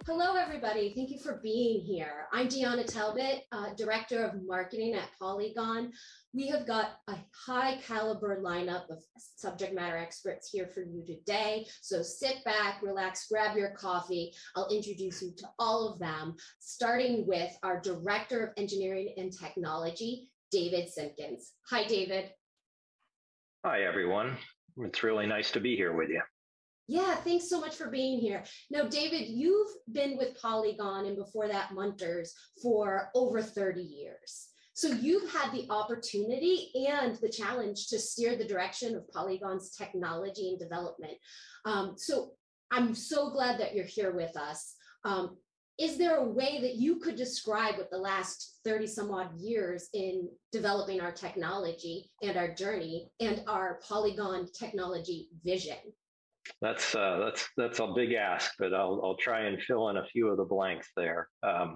Hello, everybody. Thank you for being here. I'm Deanna Talbot, Director of Marketing at Polygon. We have got a high caliber lineup of subject matter experts here for you today. So sit back, relax, grab your coffee. I'll introduce you to all of them, starting with our Director of Engineering and Technology, David Simpkins. Hi, David. Hi, everyone. It's really nice to be here with you. Yeah, thanks so much for being here. Now, David, you've been with Polygon and before that Munters for over 30 years. So you've had the opportunity and the challenge to steer the direction of Polygon's technology and development. So I'm so glad that you're here with us. Is there a way that you could describe what the last 30 some odd years in developing our technology and our journey and our Polygon technology vision? That's a big ask, but I'll try and fill in a few of the blanks there.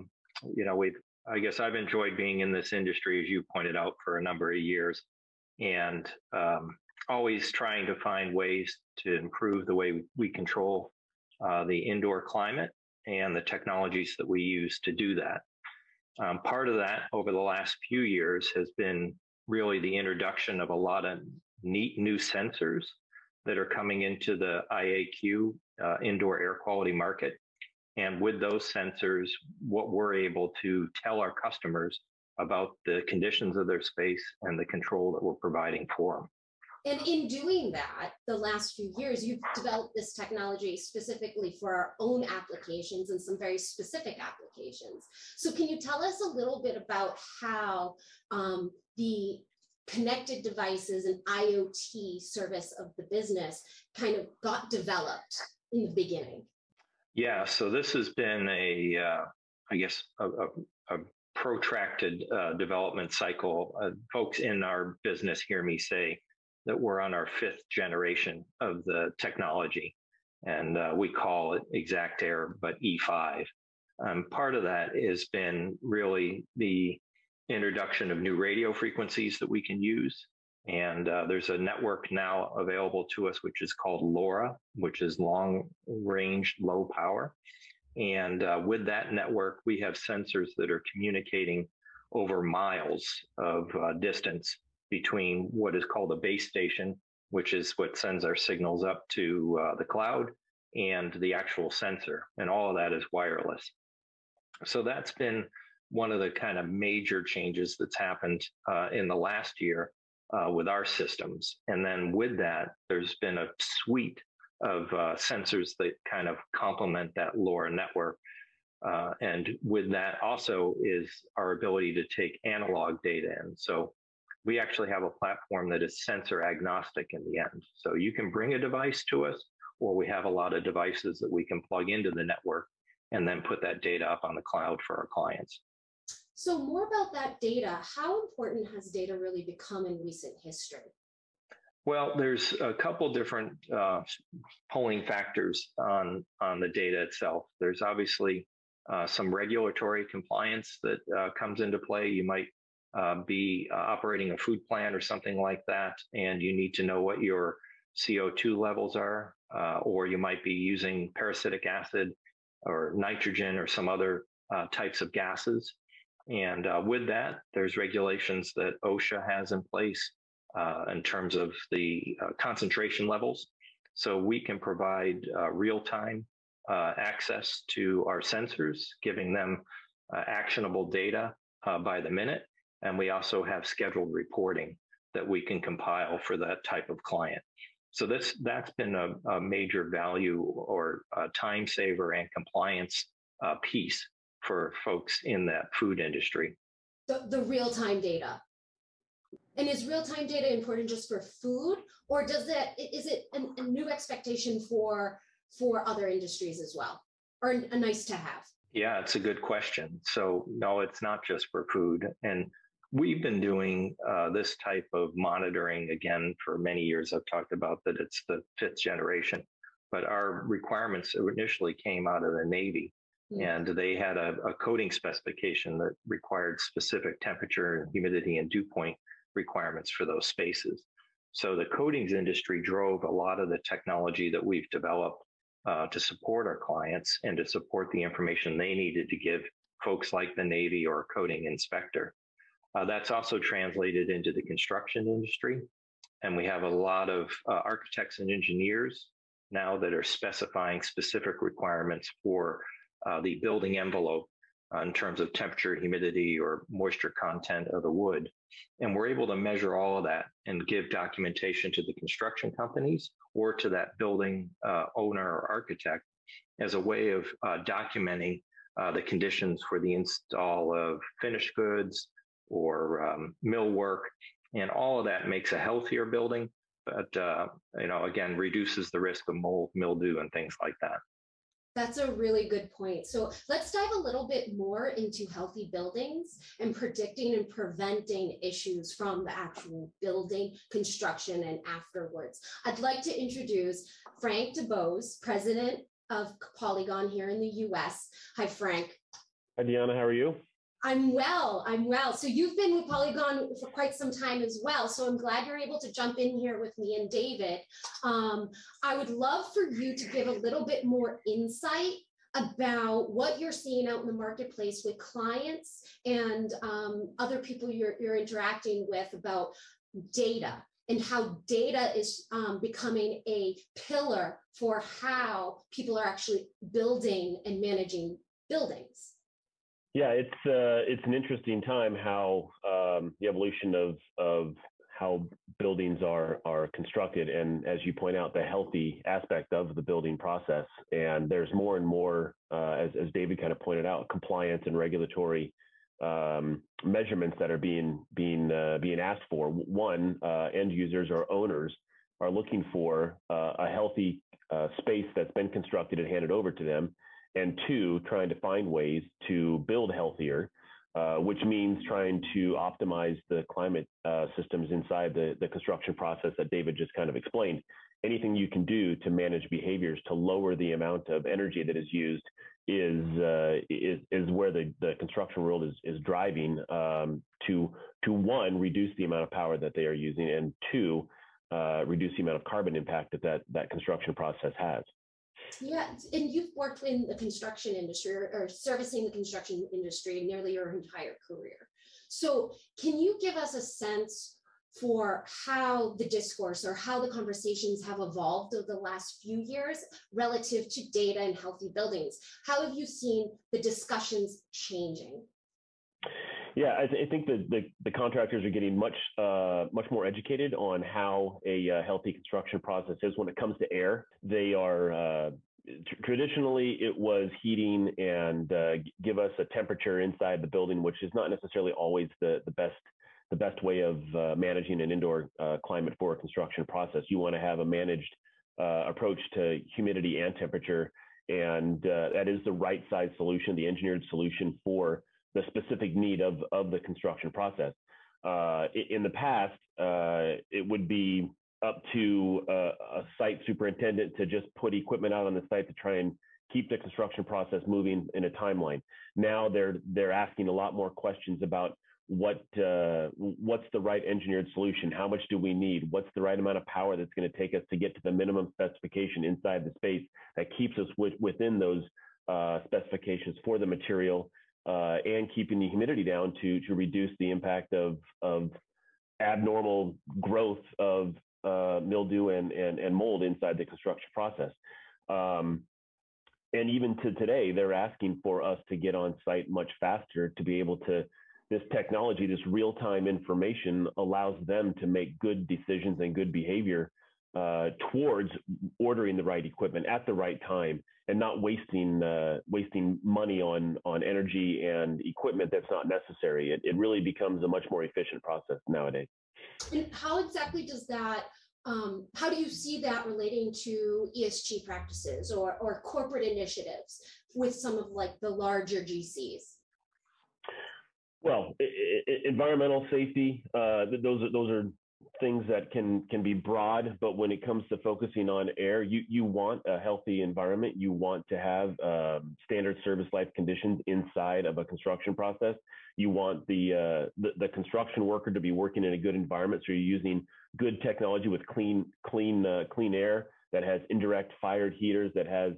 I guess I've enjoyed being in this industry, as you pointed out, for a number of years, and always trying to find ways to improve the way we control the indoor climate and the technologies that we use to do that. Part of that over the last few years has been really the introduction of a lot of neat new sensors that are coming into the IAQ indoor air quality market. And with those sensors, what we're able to tell our customers about the conditions of their space and the control that we're providing for them. And in doing that, the last few years, you've developed this technology specifically for our own applications and some very specific applications. So can you tell us a little bit about how the connected devices and IoT service of the business kind of got developed in the beginning? Yeah, so this has been a protracted development cycle. Folks in our business hear me say that we're on our fifth generation of the technology, and we call it ExactAir, but E5. Part of that has been really the introduction of new radio frequencies that we can use. And there's a network now available to us, which is called LoRa, which is long range, low power. And with that network, we have sensors that are communicating over miles of distance between what is called a base station, which is what sends our signals up to the cloud, and the actual sensor. And all of that is wireless. So that's been one of the kind of major changes that's happened in the last year with our systems. And then with that, there's been a suite of sensors that kind of complement that LoRa network. And with that also is our ability to take analog data in. So we actually have a platform that is sensor agnostic in the end. So you can bring a device to us, or we have a lot of devices that we can plug into the network and then put that data up on the cloud for our clients. So more about that data, how important has data really become in recent history? Well, there's a couple different polling factors on the data itself. There's obviously some regulatory compliance that comes into play. You might be operating a food plant or something like that, and you need to know what your CO2 levels are, or you might be using parasitic acid or nitrogen or some other types of gases. And with that, there's regulations that OSHA has in place in terms of the concentration levels. So we can provide real-time access to our sensors, giving them actionable data by the minute. And we also have scheduled reporting that we can compile for that type of client. So that's been a major value or time saver and compliance piece for folks in that food industry. The real-time data. And is real-time data important just for food, or is it a new expectation for other industries as well, or a nice to have? Yeah, it's a good question. So no, it's not just for food. And we've been doing this type of monitoring, again, for many years. I've talked about that it's the fifth generation, but our requirements initially came out of the Navy. And they had a coating specification that required specific temperature, humidity, and dew point requirements for those spaces. So the coatings industry drove a lot of the technology that we've developed to support our clients and to support the information they needed to give folks like the Navy or a coating inspector. That's also translated into the construction industry. And we have a lot of architects and engineers now that are specifying specific requirements for the building envelope in terms of temperature, humidity, or moisture content of the wood. And we're able to measure all of that and give documentation to the construction companies or to that building owner or architect as a way of documenting the conditions for the install of finished goods or millwork. And all of that makes a healthier building, but again, reduces the risk of mold, mildew, and things like that. That's a really good point. So let's dive a little bit more into healthy buildings and predicting and preventing issues from the actual building, construction, and afterwards. I'd like to introduce Frank DuBose, president of Polygon here in the US. Hi, Frank. Hi, Deanna. How are you? I'm well. So you've been with Polygon for quite some time as well. So I'm glad you're able to jump in here with me and David. I would love for you to give a little bit more insight about what you're seeing out in the marketplace with clients and other people you're interacting with about data and how data is becoming a pillar for how people are actually building and managing buildings. Yeah, it's an interesting time how the evolution of how buildings are constructed, and as you point out, the healthy aspect of the building process. And there's more and more, as David kind of pointed out, compliance and regulatory measurements that are being asked for. One, end users or owners are looking for a healthy space that's been constructed and handed over to them. And two, trying to find ways to build healthier, which means trying to optimize the climate systems inside the construction process that David just kind of explained. Anything you can do to manage behaviors to lower the amount of energy that is used is where the construction world is driving to one, reduce the amount of power that they are using, and two, reduce the amount of carbon impact that construction process has. Yeah, and you've worked in the construction industry or servicing the construction industry nearly your entire career. So can you give us a sense for how the discourse or how the conversations have evolved over the last few years relative to data and healthy buildings? How have you seen the discussions changing? Yeah, I think the contractors are getting much more educated on how a healthy construction process is when it comes to air. They are traditionally it was heating and give us a temperature inside the building, which is not necessarily always the best way of managing an indoor climate for a construction process. You want to have a managed approach to humidity and temperature, and that is the right size solution, the engineered solution for the specific need of the construction process. In the past, it would be up to a site superintendent to just put equipment out on the site to try and keep the construction process moving in a timeline. Now they're asking a lot more questions about what's the right engineered solution? How much do we need? What's the right amount of power that's going to take us to get to the minimum specification inside the space that keeps us within those specifications for the material, and keeping the humidity down to reduce the impact of abnormal growth of mildew and mold inside the construction process. And even to today, they're asking for us to get on site much faster to be able to, this technology, this real-time information allows them to make good decisions and good behavior towards ordering the right equipment at the right time and not wasting money on energy and equipment that's not necessary. It really becomes a much more efficient process nowadays. And how exactly does that, how do you see that relating to ESG practices or corporate initiatives with some of like the larger GCs? Well, environmental safety, those are things that can be broad, but when it comes to focusing on air, you want a healthy environment. You want to have standard service life conditions inside of a construction process. You want the construction worker to be working in a good environment, so you're using good technology with clean air that has indirect fired heaters, that has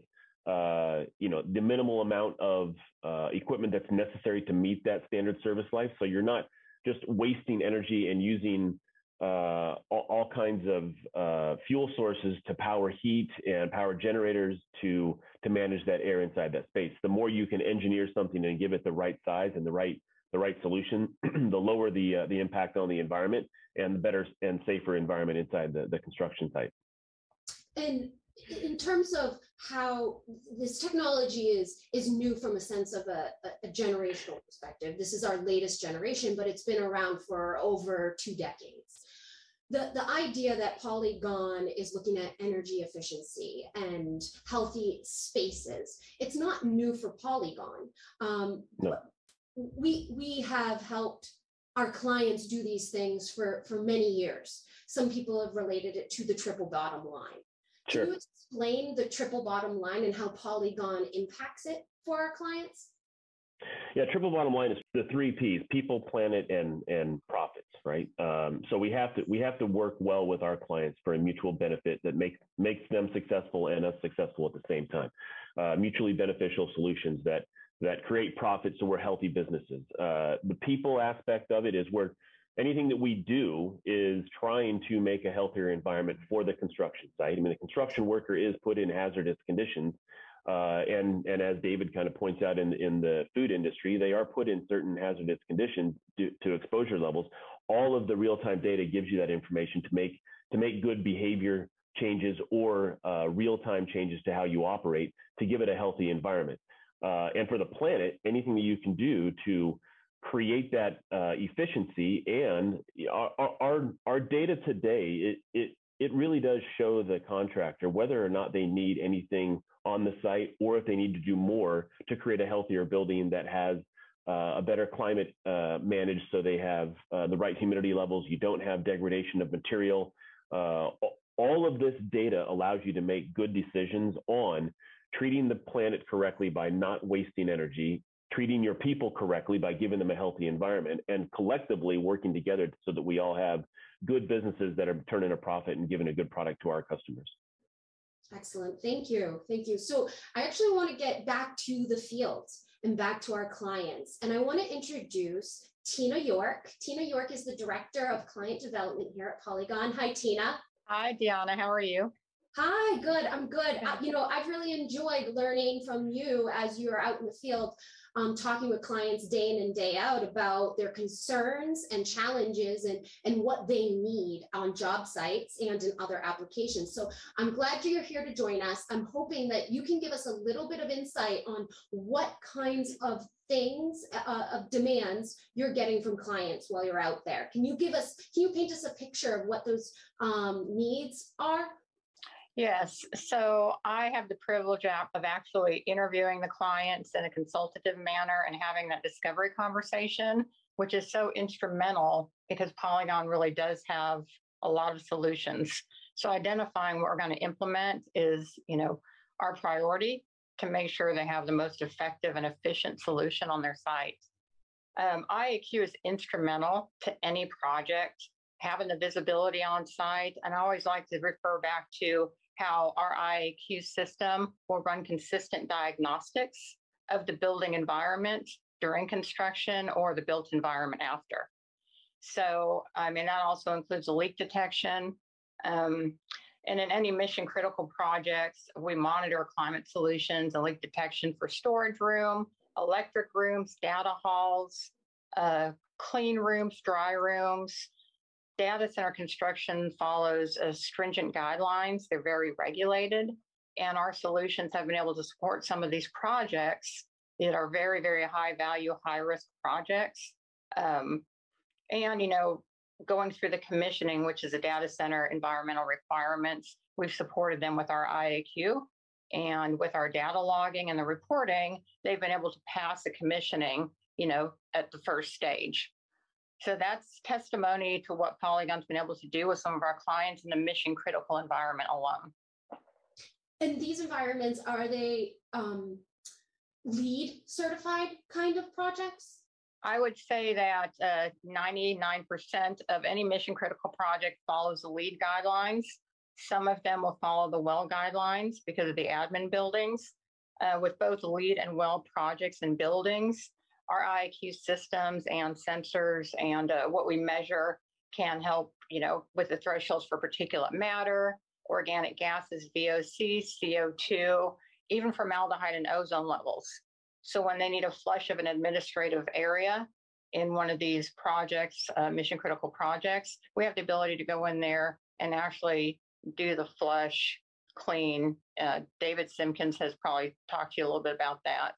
the minimal amount of equipment that's necessary to meet that standard service life. So you're not just wasting energy and using all kinds of fuel sources to power heat and power generators to manage that air inside that space. The more you can engineer something and give it the right size and the right solution, the lower the impact on the environment and the better and safer environment inside the construction site. And in terms of how this technology is new from a sense of a generational perspective, this is our latest generation, but it's been around for over 2 decades. The idea that Polygon is looking at energy efficiency and healthy spaces, it's not new for Polygon. No. We have helped our clients do these things for many years. Some people have related it to the triple bottom line. Sure. Can you explain the triple bottom line and how Polygon impacts it for our clients? Yeah, triple bottom line is the 3 Ps: people, planet, and profits, right? So we have to work well with our clients for a mutual benefit that makes them successful and us successful at the same time. Mutually beneficial solutions that create profits, so we're healthy businesses. The people aspect of it is where anything that we do is trying to make a healthier environment for the construction site. I mean, the construction worker is put in hazardous conditions. And as David kind of points out in the food industry, they are put in certain hazardous conditions due to exposure levels. All of the real-time data gives you that information to make good behavior changes or real-time changes to how you operate to give it a healthy environment. And for the planet, anything that you can do to create that efficiency, and our data today, it really does show the contractor whether or not they need anything on the site or if they need to do more to create a healthier building that has a better climate managed, so they have the right humidity levels, you don't have degradation of material. All of this data allows you to make good decisions on treating the planet correctly by not wasting energy, treating your people correctly by giving them a healthy environment, and collectively working together so that we all have good businesses that are turning a profit and giving a good product to our customers. Excellent. Thank you. Thank you. So I actually want to get back to the field and back to our clients. And I want to introduce Tina York. Tina York is the Director of Client Development here at Polygon. Hi, Tina. Hi, Deanna. How are you? Hi, good. I'm good. I've really enjoyed learning from you as you're out in the field, talking with clients day in and day out about their concerns and challenges and what they need on job sites and in other applications. So I'm glad you're here to join us. I'm hoping that you can give us a little bit of insight on what kinds of things, of demands you're getting from clients while you're out there. Can you paint us a picture of what those needs are? Yes. So I have the privilege of actually interviewing the clients in a consultative manner and having that discovery conversation, which is so instrumental because Polygon really does have a lot of solutions. So identifying what we're going to implement is, our priority to make sure they have the most effective and efficient solution on their site. IAQ is instrumental to any project, having the visibility on site. And I always like to refer back to how our IAQ system will run consistent diagnostics of the building environment during construction or the built environment after. So, that also includes leak detection. And in any mission critical projects, we monitor climate solutions and leak detection for storage room, electric rooms, data halls, clean rooms, dry rooms. Data center construction follows stringent guidelines. They're very regulated, and our solutions have been able to support some of these projects that are very, very high value, high risk projects. Going through the commissioning, which is a data center environmental requirements, we've supported them with our IAQ, and with our data logging and the reporting, they've been able to pass the commissioning, at the first stage. So that's testimony to what Polygon's been able to do with some of our clients in the mission critical environment alone. And these environments, are they LEED certified kind of projects? I would say that 99% of any mission critical project follows the LEED guidelines. Some of them will follow the well guidelines because of the admin buildings. With both LEED and well projects and buildings, our IAQ systems and sensors and what we measure can help, with the thresholds for particulate matter, organic gases, VOC, CO2, even formaldehyde and ozone levels. So when they need a flush of an administrative area in one of these projects, mission critical projects, we have the ability to go in there and actually do the flush, clean. David Simpkins has probably talked to you a little bit about that.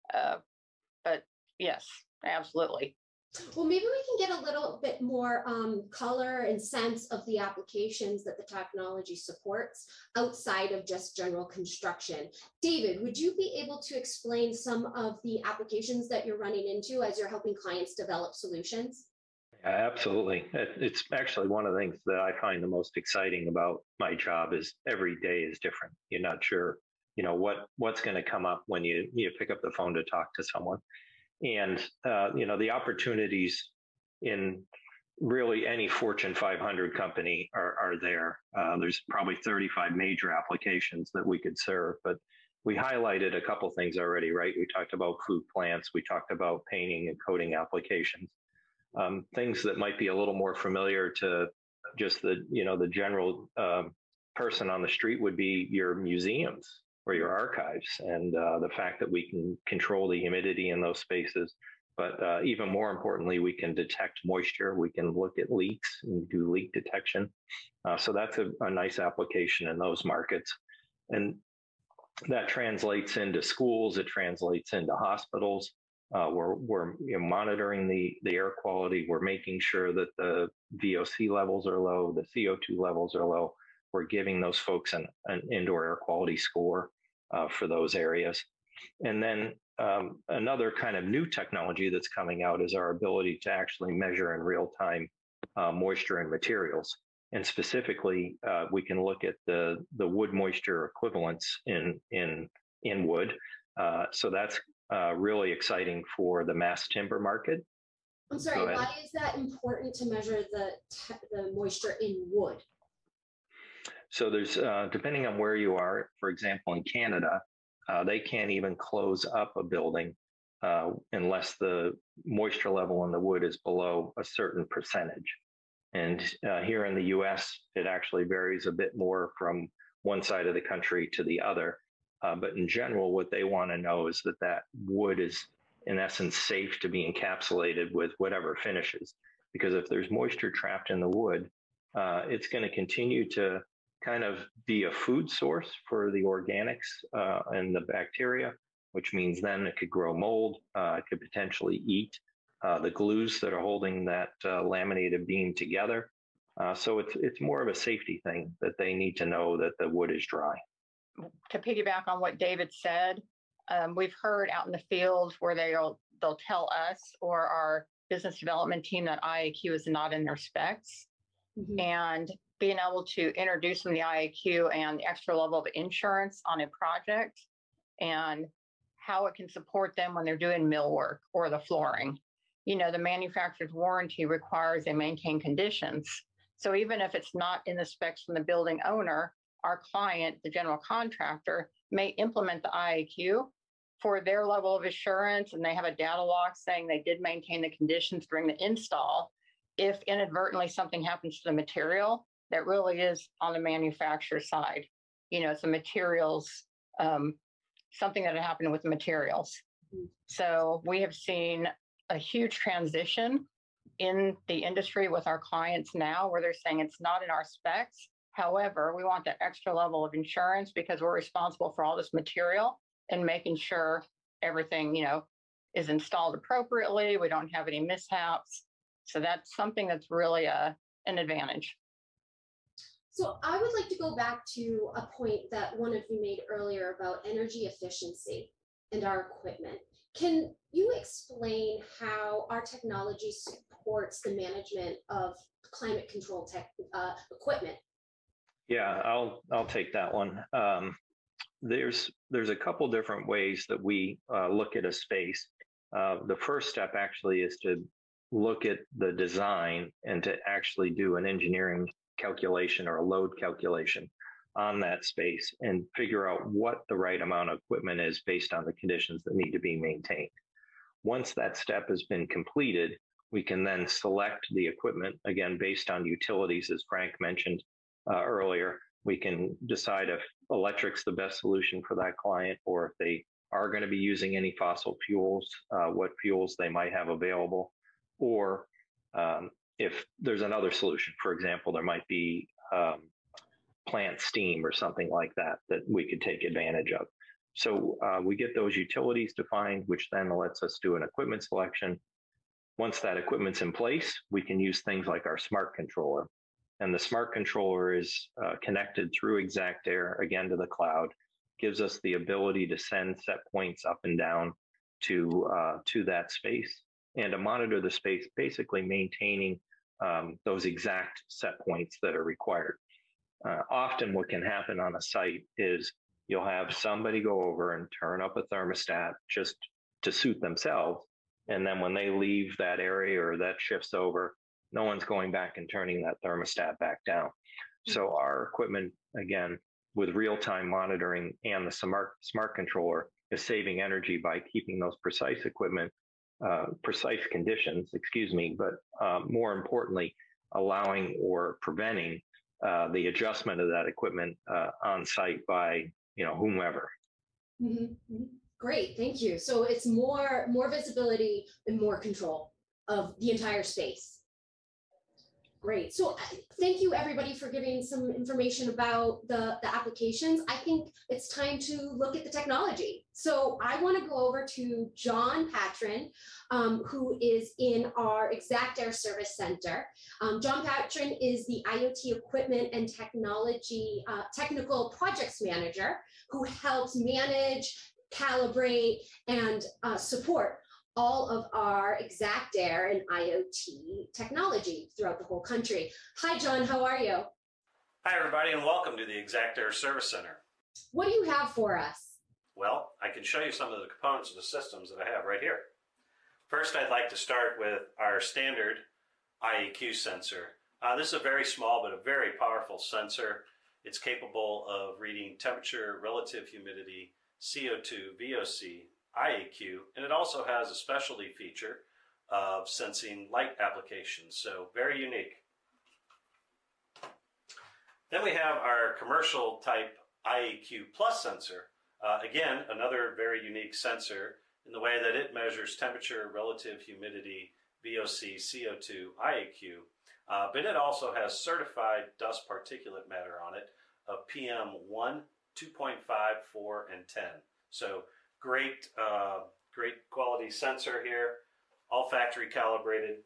But yes, absolutely. Well, maybe we can get a little bit more color and sense of the applications that the technology supports outside of just general construction. David, would you be able to explain some of the applications that you're running into as you're helping clients develop solutions? Absolutely. It's actually one of the things that I find the most exciting about my job is every day is different. You're not sure, what's going to come up when you pick up the phone to talk to someone. And, the opportunities in really any Fortune 500 company are there. There's probably 35 major applications that we could serve, but we highlighted a couple things already, right? We talked about food plants. We talked about painting and coating applications, things that might be a little more familiar to just the general person on the street would be your museums or your archives, and the fact that we can control the humidity in those spaces. But even more importantly, we can detect moisture. We can look at leaks and do leak detection. So that's a nice application in those markets. And that translates into schools. It translates into hospitals. We're monitoring the air quality. We're making sure that the VOC levels are low, the CO2 levels are low. We're giving those folks an indoor air quality score for those areas. And then another kind of new technology that's coming out is our ability to actually measure in real time moisture and materials. And specifically, we can look at the wood moisture equivalents in wood. So that's really exciting for the mass timber market. I'm sorry, why is that important to measure the moisture in wood? So there's, depending on where you are, for example, in Canada, they can't even close up a building unless the moisture level in the wood is below a certain percentage. And here in the US, it actually varies a bit more from one side of the country to the other. But in general, what they want to know is that wood is, in essence, safe to be encapsulated with whatever finishes. Because if there's moisture trapped in the wood, it's going to continue to kind of be a food source for the organics and the bacteria, which means then it could grow mold, it could potentially eat the glues that are holding that laminated beam together. So it's more of a safety thing that they need to know that the wood is dry. To piggyback on what David said, we've heard out in the field where they'll tell us or our business development team that IAQ is not in their specs. Mm-hmm. And being able to introduce them the IAQ and the extra level of insurance on a project and how it can support them when they're doing millwork or the flooring. The manufacturer's warranty requires they maintain conditions. So even if it's not in the specs from the building owner, our client, the general contractor, may implement the IAQ for their level of assurance, and they have a data log saying they did maintain the conditions during the install. If inadvertently something happens to the material, that really is on the manufacturer side. It's the materials, something that happened with the materials. Mm-hmm. So we have seen a huge transition in the industry with our clients now where they're saying it's not in our specs. However, we want that extra level of insurance because we're responsible for all this material and making sure everything, is installed appropriately. We don't have any mishaps. So that's something that's really an advantage. So I would like to go back to a point that one of you made earlier about energy efficiency and our equipment. Can you explain how our technology supports the management of climate control equipment? Yeah, I'll take that one. There's a couple different ways that we look at a space. The first step actually is to look at the design and to actually do an engineering calculation or a load calculation on that space and figure out what the right amount of equipment is based on the conditions that need to be maintained. Once that step has been completed, we can then select the equipment, again, based on utilities, as Frank mentioned earlier. We can decide if electric's the best solution for that client, or if they are going to be using any fossil fuels, what fuels they might have available, or if there's another solution. For example, there might be plant steam or something like that that we could take advantage of. So we get those utilities defined, which then lets us do an equipment selection. Once that equipment's in place, we can use things like our smart controller. And the smart controller is connected through ExactAir, again, to the cloud, gives us the ability to send set points up and down to that space and to monitor the space, basically maintaining those exact set points that are required. Often what can happen on a site is you'll have somebody go over and turn up a thermostat just to suit themselves. And then when they leave that area or that shifts over, no one's going back and turning that thermostat back down. So our equipment, again, with real-time monitoring and the smart controller, is saving energy by keeping those precise conditions, but more importantly, allowing or preventing the adjustment of that equipment on site by whomever. Mm-hmm. Great, thank you. So it's more visibility and more control of the entire space. Great. So thank you, everybody, for giving some information about the applications. I think it's time to look at the technology. So I want to go over to John Patron, who is in our ExactAir Service Center. John Patron is the IoT Equipment and Technology Technical Projects Manager, who helps manage, calibrate, and support all of our ExactAir and IoT technology throughout the whole country. Hi, John, how are you? Hi, everybody, and welcome to the ExactAir Service Center. What do you have for us? Well, I can show you some of the components of the systems that I have right here. First, I'd like to start with our standard IEQ sensor. This is a very small but a very powerful sensor. It's capable of reading temperature, relative humidity, CO2, VOC, IEQ, and it also has a specialty feature of sensing light applications, so very unique. Then we have our commercial type IEQ Plus sensor. Again, another very unique sensor in the way that it measures temperature, relative humidity, VOC, CO2, IEQ, but it also has certified dust particulate matter on it of PM1, 2.5, 4, and 10. So great quality sensor here, all factory calibrated.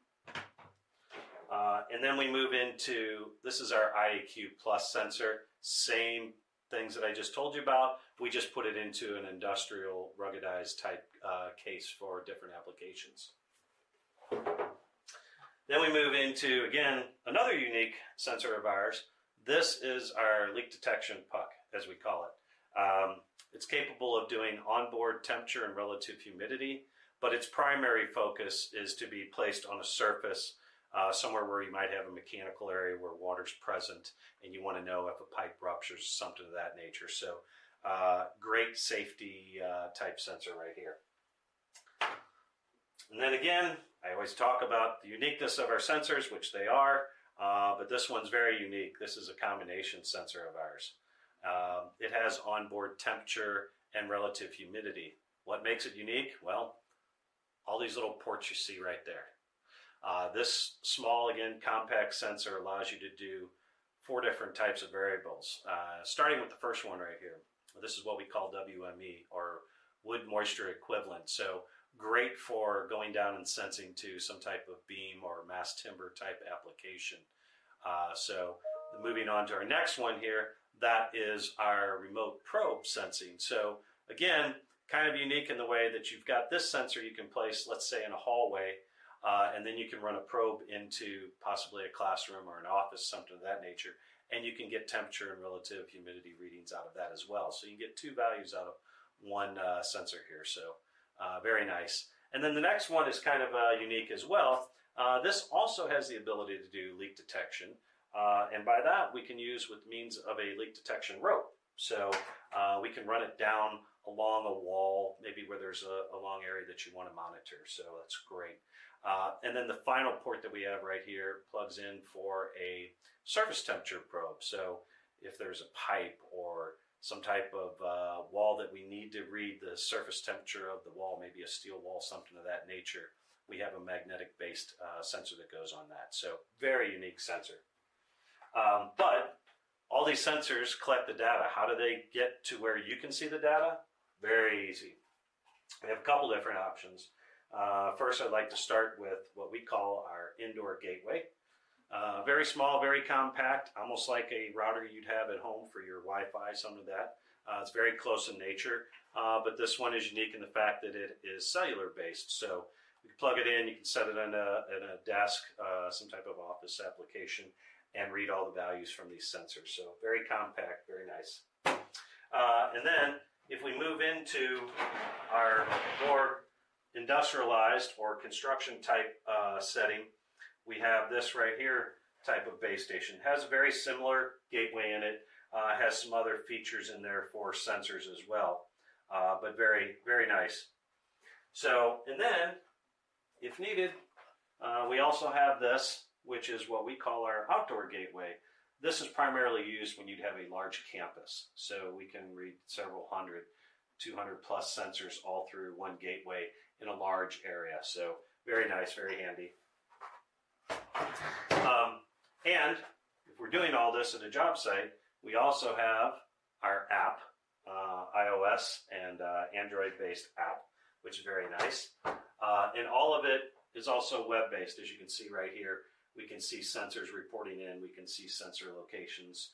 And then we move into, this is our IEQ Plus sensor, same things that I just told you about. We just put it into an industrial ruggedized type case for different applications. Then we move into, again, another unique sensor of ours. This is our leak detection puck, as we call it. It's capable of doing onboard temperature and relative humidity, but its primary focus is to be placed on a surface somewhere where you might have a mechanical area where water's present and you want to know if a pipe ruptures, something of that nature. So great safety type sensor right here. And then again, I always talk about the uniqueness of our sensors, which they are, but this one's very unique. This is a combination sensor of ours. It has onboard temperature and relative humidity. What makes it unique? Well, all these little ports you see right there. This small, again, compact sensor allows you to do 4 different types of variables. Starting with the first one right here. This is what we call WME, or wood moisture equivalent. So great for going down and sensing to some type of beam or mass timber type application. So moving on to our next one here, that is our remote probe sensing. So again, kind of unique in the way that you've got this sensor you can place, let's say, in a hallway, and then you can run a probe into possibly a classroom or an office, something of that nature, and you can get temperature and relative humidity readings out of that as well. So you can get 2 values out of one sensor here, so very nice. And then the next one is kind of unique as well. This also has the ability to do leak detection, And by that, we can use with means of a leak detection rope. So we can run it down along a wall, maybe where there's a long area that you want to monitor. So that's great. And then the final port that we have right here plugs in for a surface temperature probe. So if there's a pipe or some type of wall that we need to read the surface temperature of the wall, maybe a steel wall, something of that nature, we have a magnetic-based sensor that goes on that. So very unique sensor. But all these sensors collect the data. How do they get to where you can see the data? Very easy. We have a couple different options. First, I'd like to start with what we call our indoor gateway. Very small, very compact, almost like a router you'd have at home for your Wi-Fi, some of that. It's very close in nature, but this one is unique in the fact that it is cellular based. So you can plug it in, you can set it in a desk, some type of office application, and read all the values from these sensors. So very compact, very nice. And then if we move into our more industrialized or construction type setting, we have this right here type of base station. It has a very similar gateway in it, has some other features in there for sensors as well, but very, very nice. So, and then if needed, we also have this, which is what we call our outdoor gateway. This is primarily used when you'd have a large campus. So we can read several hundred, 200 plus sensors all through one gateway in a large area. So very nice, very handy. And if we're doing all this at a job site, we also have our app, iOS and Android-based app, which is very nice. And all of it is also web-based, as you can see right here. We can see sensors reporting in. We can see sensor locations,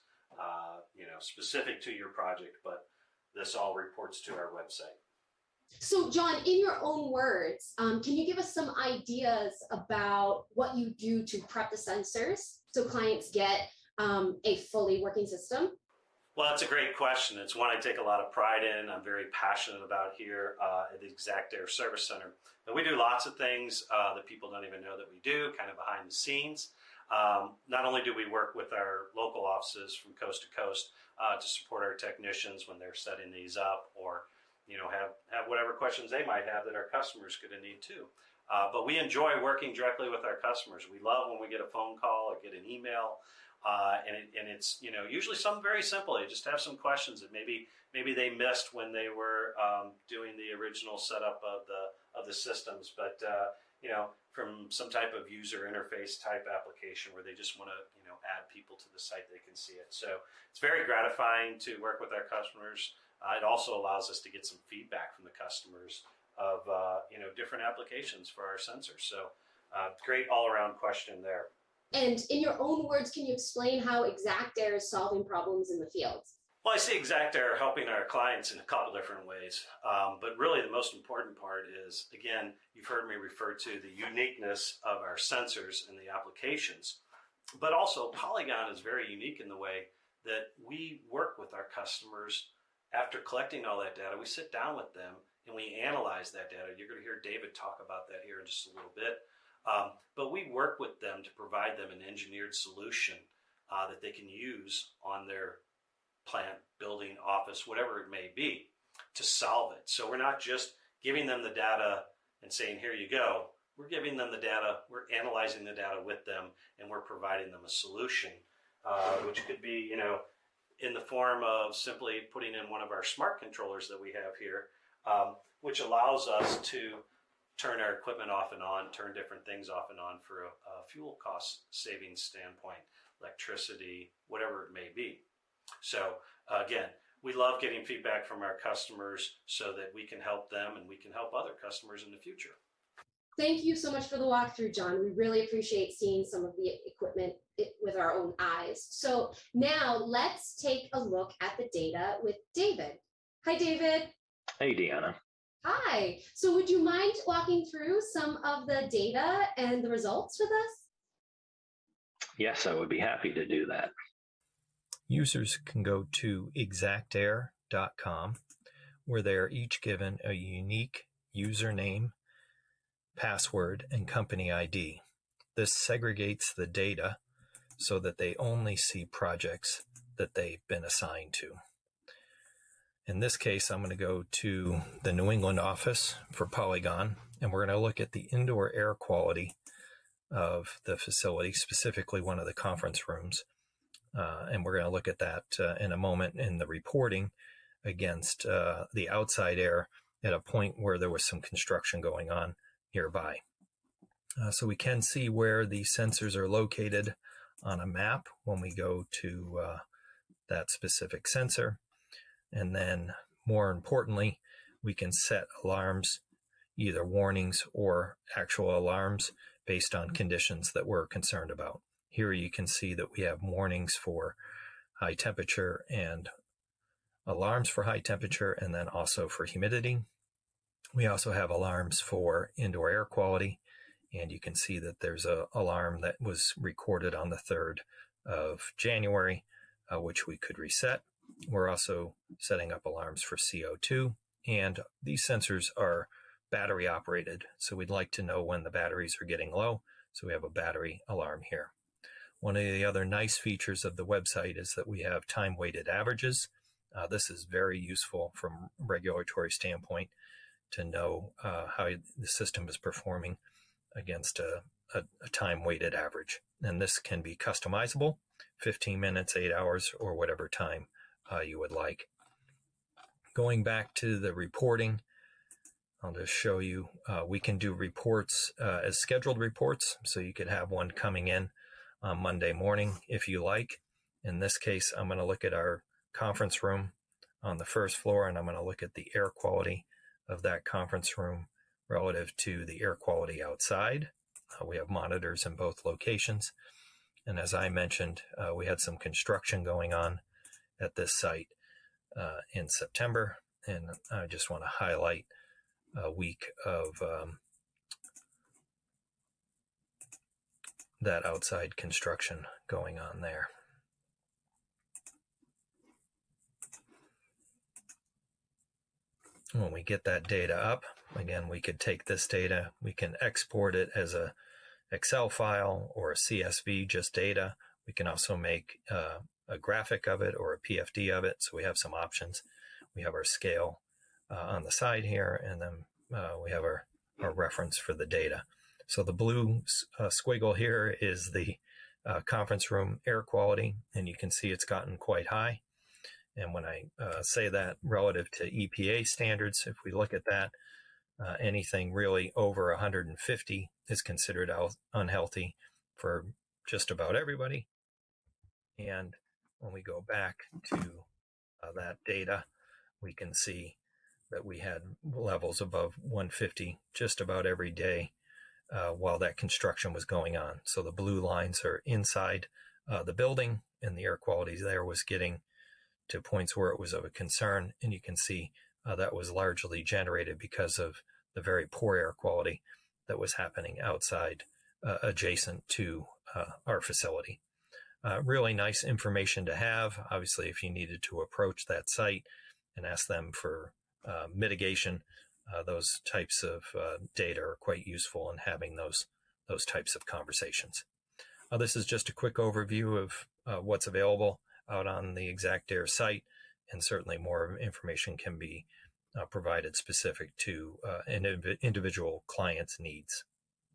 specific to your project, but this all reports to our website. So, John, in your own words, can you give us some ideas about what you do to prep the sensors so clients get a fully working system? Well, that's a great question. It's one I take a lot of pride in. I'm very passionate about here at the exactAir Service Center. But we do lots of things that people don't even know that we do, kind of behind the scenes. Not only do we work with our local offices from coast to coast to support our technicians when they're setting these up, or have whatever questions they might have that our customers could need too. But we enjoy working directly with our customers. We love when we get a phone call or get an email, and it's usually something very simple. They just have some questions that maybe they missed when they were doing the original setup of the systems, but from some type of user interface type application where they just want to add people to the site, they can see it. So it's very gratifying to work with our customers. It also allows us to get some feedback from the customers of different applications for our sensors. So great all-around question there. And in your own words, can you explain how exactAir is solving problems in the field? Well, I see exactAir helping our clients in a couple different ways. But really the most important part is, again, you've heard me refer to the uniqueness of our sensors and the applications. But also Polygon is very unique in the way that we work with our customers. After collecting all that data, we sit down with them and we analyze that data. You're going to hear David talk about that here in just a little bit. But we work with them to provide them an engineered solution that they can use on their plant, building, office, whatever it may be, to solve it. So we're not just giving them the data and saying, here you go. We're giving them the data, we're analyzing the data with them, and we're providing them a solution, which could be, in the form of simply putting in one of our smart controllers that we have here, which allows us to turn our equipment off and on, turn different things off and on for a fuel cost savings standpoint, electricity, whatever it may be. So again, we love getting feedback from our customers so that we can help them and we can help other customers in the future. Thank you so much for the walkthrough, John. We really appreciate seeing some of the equipment with our own eyes. So now let's take a look at the data with David. Hi, David. Hey, Deanna. Hi. So would you mind walking through some of the data and the results with us? Yes, I would be happy to do that. Users can go to exactair.com, where they are each given a unique username, password, and company ID. This segregates the data so that they only see projects that they've been assigned to. In this case, I'm going to go to the New England office for Polygon, and we're going to look at the indoor air quality of the facility, specifically one of the conference rooms. And we're going to look at that in a moment in the reporting against the outside air at a point where there was some construction going on nearby. So we can see where the sensors are located on a map when we go to that specific sensor. And then more importantly, we can set alarms, either warnings or actual alarms based on conditions that we're concerned about. Here you can see that we have warnings for high temperature and alarms for high temperature, and then also for humidity. We also have alarms for indoor air quality, and you can see that there's an alarm that was recorded on the 3rd of January, which we could reset. We're also setting up alarms for CO2, and these sensors are battery operated, so we'd like to know when the batteries are getting low, so we have a battery alarm here. One of the other nice features of the website is that we have time-weighted averages. This is very useful from a regulatory standpoint to know how the system is performing against a time-weighted average. And this can be customizable, 15 minutes, 8 hours, or whatever time you would like. Going back to the reporting, I'll just show you, we can do reports as scheduled reports. So you could have one coming in on Monday morning if you like. In this case, I'm going to look at our conference room on the first floor, and I'm going to look at the air quality of that conference room relative to the air quality outside. We have monitors in both locations. And as I mentioned, we had some construction going on at this site in September. And I just want to highlight a week of that outside construction going on there. When we get that data up, again, we could take this data, we can export it as a Excel file or a CSV, just data. We can also make a graphic of it or a PFD of it. So we have some options. We have our scale on the side here, and then we have our reference for the data. So the blue squiggle here is the conference room air quality, and you can see it's gotten quite high. And when I say that relative to EPA standards, if we look at that, anything really over 150 is considered unhealthy for just about everybody. And when we go back to that data, we can see that we had levels above 150 just about every day while that construction was going on. So the blue lines are inside the building, and the air quality there was getting to points where it was of a concern. And you can see that was largely generated because of the very poor air quality that was happening outside adjacent to our facility. Really nice information to have. Obviously, if you needed to approach that site and ask them for mitigation, those types of data are quite useful in having those types of conversations. This is just a quick overview of what's available out on the ExactAir site, and certainly more information can be provided specific to an individual client's needs.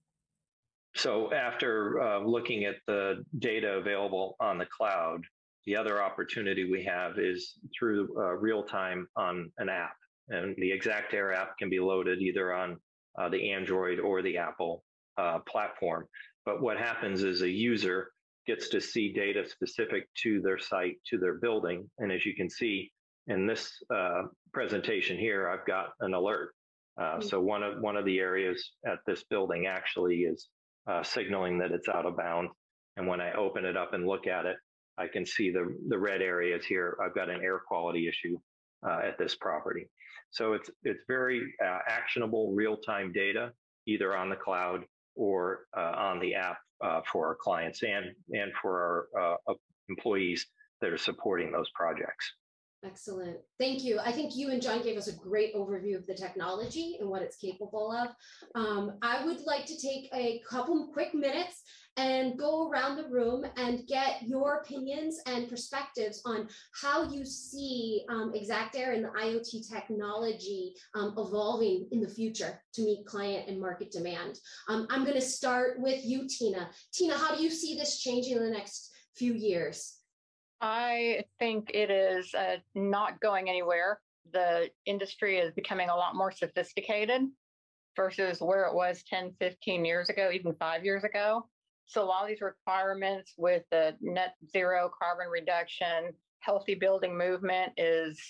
So after looking at the data available on the cloud, the other opportunity we have is through real time on an app. And the ExactAir app can be loaded either on the Android or the Apple platform. But what happens is a user gets to see data specific to their site, to their building. And as you can see in this presentation here, I've got an alert. So one of the areas at this building actually is signaling that it's out of bounds. And when I open it up and look at it, I can see the red areas here. I've got an air quality issue at this property. So it's very actionable real-time data, either on the cloud or on the app for our clients and for our employees that are supporting those projects. Excellent. Thank you. I think you and John gave us a great overview of the technology and what it's capable of. I would like to take a couple quick minutes and go around the room and get your opinions and perspectives on how you see Exactair and the IoT technology evolving in the future to meet client and market demand. I'm going to start with you, Tina. Tina, how do you see this changing in the next few years? I think it is not going anywhere. The industry is becoming a lot more sophisticated versus where it was 10, 15 years ago, even 5 years ago. So a lot of these requirements with the net zero carbon reduction, healthy building movement is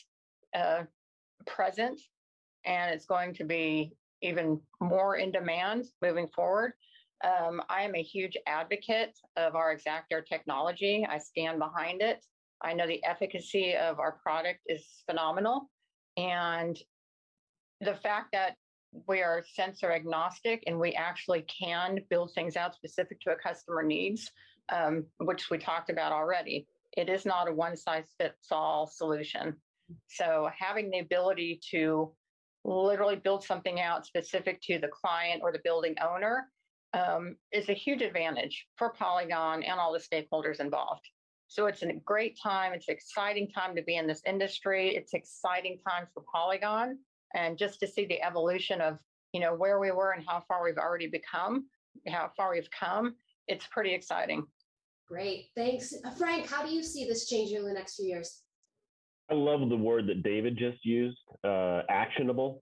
present, and it's going to be even more in demand moving forward. I am a huge advocate of our Exactair technology. I stand behind it. I know the efficacy of our product is phenomenal. And the fact that we are sensor agnostic and we actually can build things out specific to a customer needs, which we talked about already. It is not a one-size-fits-all solution. So having the ability to literally build something out specific to the client or the building owner is a huge advantage for Polygon and all the stakeholders involved. So it's a great time. It's an exciting time to be in this industry. It's exciting time for Polygon, and just to see the evolution of, where we were and how far we've already become, how far we've come, it's pretty exciting. Great, thanks. Frank, how do you see this changing in the next few years? I love the word that David just used, actionable.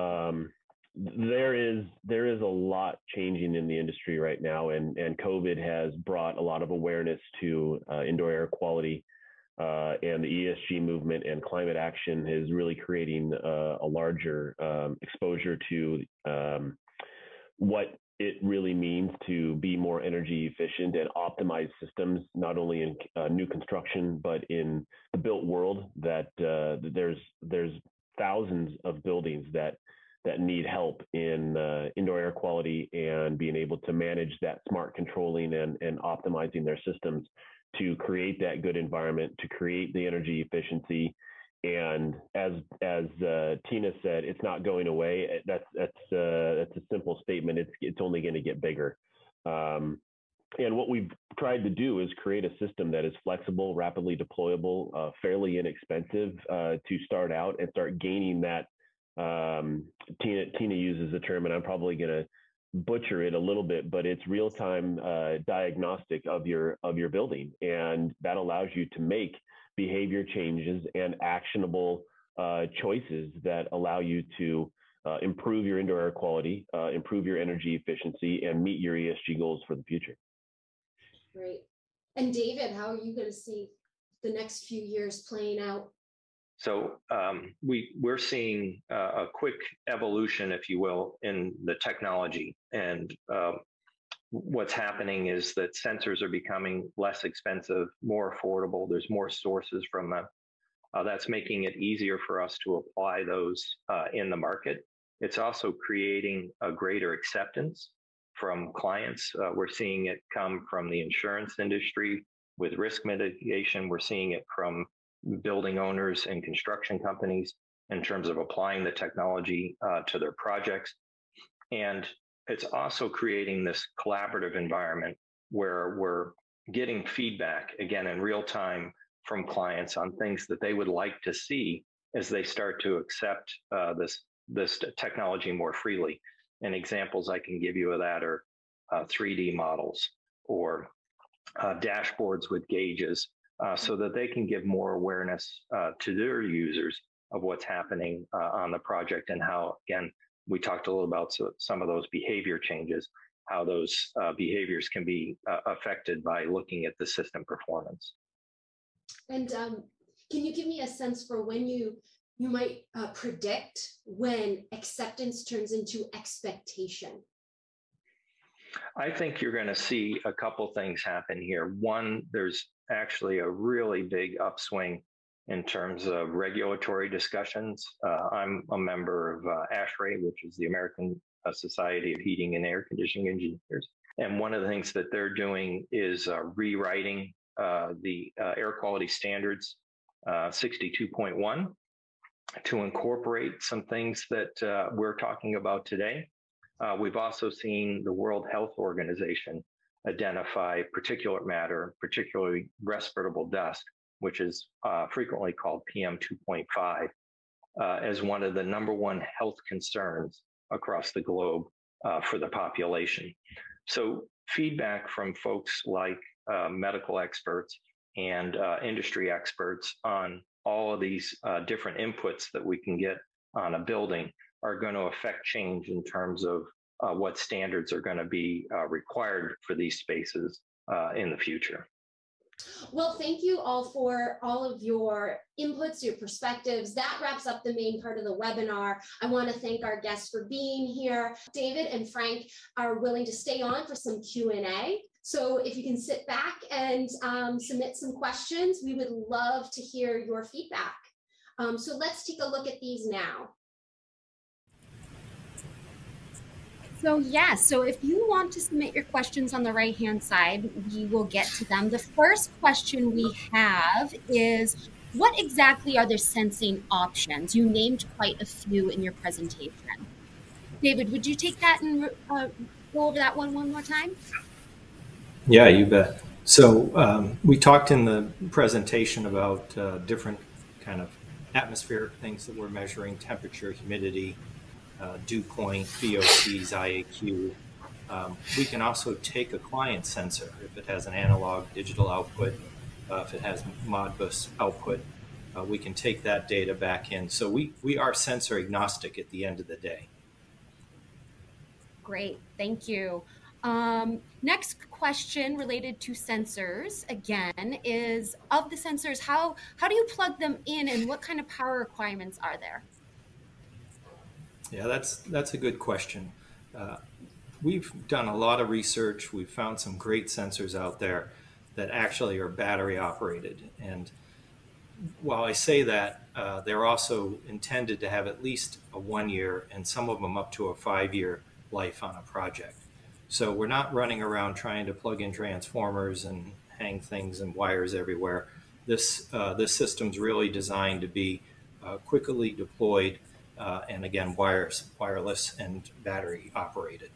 There is a lot changing in the industry right now, and COVID has brought a lot of awareness to indoor air quality, and the ESG movement and climate action is really creating a larger exposure to what it really means to be more energy efficient and optimize systems, not only in new construction, but in the built world. That there's thousands of buildings that need help in indoor air quality and being able to manage that smart controlling and optimizing their systems to create that good environment, to create the energy efficiency. And as Tina said, it's not going away. That's a simple statement. It's only going to get bigger. And what we've tried to do is create a system that is flexible, rapidly deployable, fairly inexpensive to start out and start gaining that. Tina uses the term, and I'm probably going to butcher it a little bit, but it's real-time diagnostic of your building, and that allows you to make behavior changes and actionable choices that allow you to improve your indoor air quality, improve your energy efficiency, and meet your ESG goals for the future. Great. And David, how are you going to see the next few years playing out? So we're seeing a quick evolution, if you will, in the technology. And what's happening is that sensors are becoming less expensive, more affordable. There's more sources from them. That's making it easier for us to apply those in the market. It's also creating a greater acceptance from clients. We're seeing it come from the insurance industry with risk mitigation. We're seeing it from building owners and construction companies in terms of applying the technology to their projects. And it's also creating this collaborative environment where we're getting feedback, again, in real time from clients on things that they would like to see as they start to accept this technology more freely. And examples I can give you of that are 3D models or dashboards with gauges, so that they can give more awareness to their users of what's happening on the project, and how, again, we talked a little about some of those behavior changes, how those behaviors can be affected by looking at the system performance. And can you give me a sense for when you might predict when acceptance turns into expectation? I think you're going to see a couple things happen here. One, there's actually a really big upswing in terms of regulatory discussions. I'm a member of ASHRAE, which is the American Society of Heating and Air Conditioning Engineers. And one of the things that they're doing is rewriting the air quality standards 62.1 to incorporate some things that we're talking about today. We've also seen the World Health Organization identify particulate matter, particularly respirable dust, which is frequently called PM 2.5, as one of the number one health concerns across the globe for the population. So feedback from folks like medical experts and industry experts on all of these different inputs that we can get on a building are going to affect change in terms of what standards are going to be required for these spaces in the future. Well, thank you all for all of your inputs, your perspectives. That wraps up the main part of the webinar. I want to thank our guests for being here. David and Frank are willing to stay on for some Q&A. So if you can sit back and submit some questions, we would love to hear your feedback. So let's take a look at these now. So if you want to submit your questions on the right-hand side, we will get to them. The first question we have is, what exactly are the sensing options? You named quite a few in your presentation. David, would you take that and go over that one more time? Yeah, you bet. So we talked in the presentation about different kind of atmospheric things that we're measuring: temperature, humidity, dew point, VOCs, IAQ. We can also take a client sensor if it has an analog digital output, if it has Modbus output, we can take that data back in. So we are sensor agnostic at the end of the day. Great, thank you. Next question related to sensors, again, is of the sensors, how do you plug them in and what kind of power requirements are there? Yeah, that's a good question. We've done a lot of research. We've found some great sensors out there that actually are battery operated. And while I say that, they're also intended to have at least a 1 year and some of them up to a 5-year life on a project. So we're not running around trying to plug in transformers and hang things and wires everywhere. This system's really designed to be quickly deployed and again, wireless and battery operated.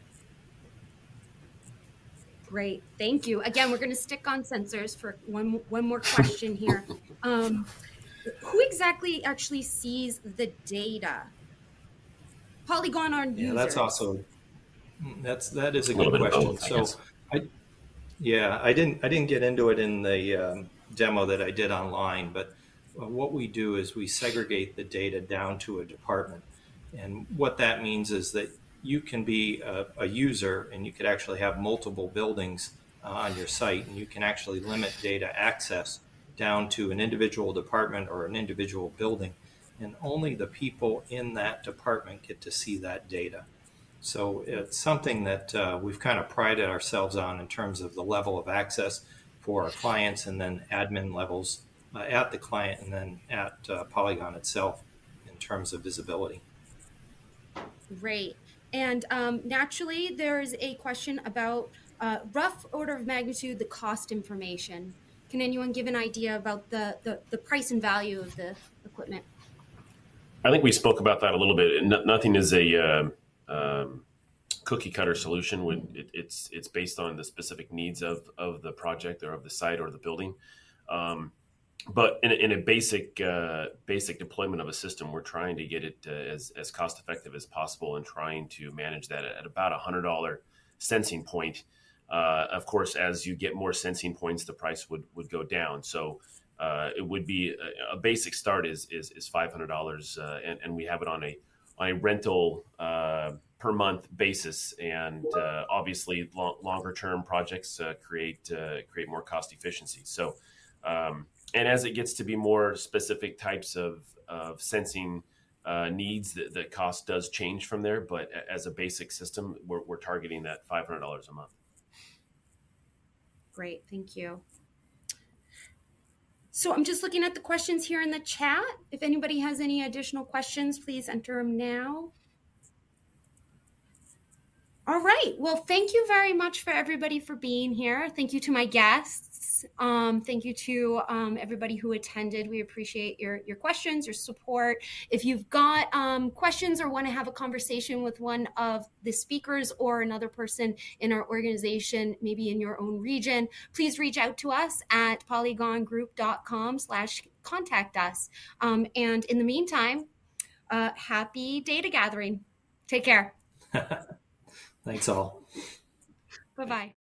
Great, thank you. Again, we're going to stick on sensors for one more question here. Who exactly actually sees the data? Polygon on users? Yeah, that is a good question. So, I didn't get into it in the demo that I did online, but what we do is we segregate the data down to a department. And what that means is that you can be a user and you could actually have multiple buildings on your site, and you can actually limit data access down to an individual department or an individual building, and only the people in that department get to see that data. So it's something that we've kind of prided ourselves on in terms of the level of access for our clients, and then admin levels at the client, and then at Polygon itself in terms of visibility. Great. And naturally, there's a question about rough order of magnitude, the cost information. Can anyone give an idea about the price and value of the equipment? I think we spoke about that a little bit. Nothing is a cookie cutter solution. It's based on the specific needs of the project or of the site or the building. But in a basic deployment of a system, we're trying to get it as cost effective as possible and trying to manage that at about $100 sensing point. Of course, as you get more sensing points, the price would go down. So it would be a basic start is $500, and we have it on a rental per month basis. And obviously, longer term projects create more cost efficiency. So. And as it gets to be more specific types of sensing needs, the cost does change from there. But as a basic system, we're targeting that $500 a month. Great, thank you. So I'm just looking at the questions here in the chat. If anybody has any additional questions, please enter them now. All right. Well, thank you very much for everybody for being here. Thank you to my guests. Thank you to everybody who attended. We appreciate your questions, your support. If you've got questions or want to have a conversation with one of the speakers or another person in our organization, maybe in your own region, please reach out to us at polygongroup.com/contact us. And in the meantime, happy data gathering. Take care. Thanks all. Bye-bye.